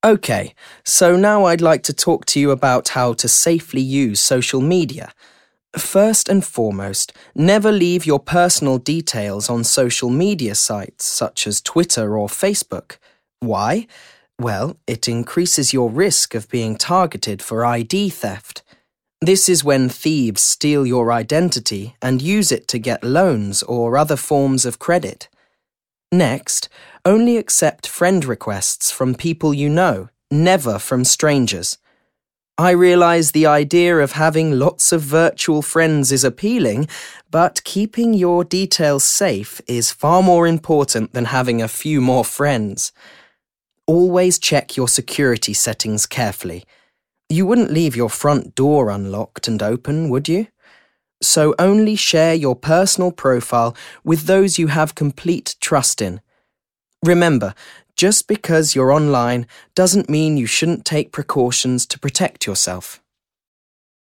Okay, so now I'd like to talk to you about how to safely use social media. First and foremost, never leave your personal details on social media sites such as Twitter or Facebook. Why? Well, it increases your risk of being targeted for ID theft. This is when thieves steal your identity and use it to get loans or other forms of credit. Next, only accept friend requests from people you know, never from strangers. I realize the idea of having lots of virtual friends is appealing, but keeping your details safe is far more important than having a few more friends. Always check your security settings carefully. You wouldn't leave your front door unlocked and open, would you? So only share your personal profile with those you have complete trust in. Remember, just because you're online doesn't mean you shouldn't take precautions to protect yourself.